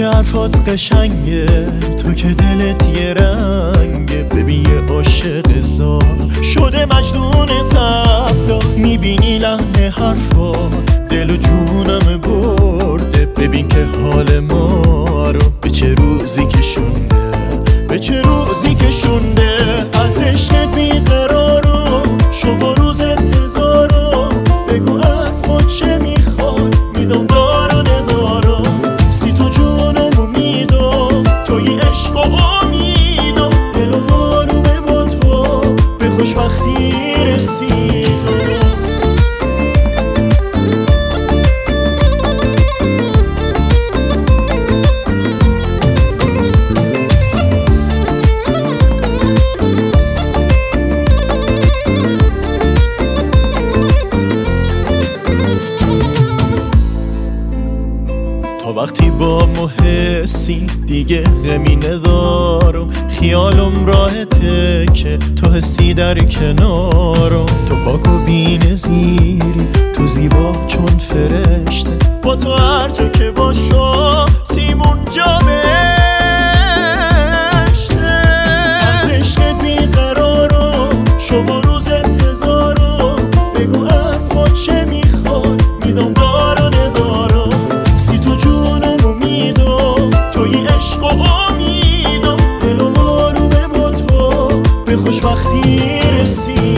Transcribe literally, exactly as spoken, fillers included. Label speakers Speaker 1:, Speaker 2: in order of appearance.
Speaker 1: که حرفات قشنگه، تو که دلت یه رنگه. ببین یه عاشق زار شده مجنون تبلا، میبینی لحن حرفات دل و جونم برده. ببین که حال ما رو به چه روزی کشونده، به چه روزی کشونده. از عشقت بیقرارو شما روز انتظارو، بگو از ما چه میخواد، میدم دارا ندارا. سی تو جونمو میدم توی عشق و امیدم، دل و بارونه با تو به خوشبختی رسیدم. تا وقتی با محسی دیگه غمی ندارم، خیالم راحته که تو حسی در کنارم. تو پاک و بی‌نظیری، تو زیبا چون فرشته، با تو هر جا که باشم سیمون جا بهشته. از عشقت بیقرارم شما روز انتظارم، بگو از ما چه میخواد، میدم دارا ندارم. سی تو جونمو میدم توی عشق و امیدم، دل و بارونه با تو به خوشبختی رسید.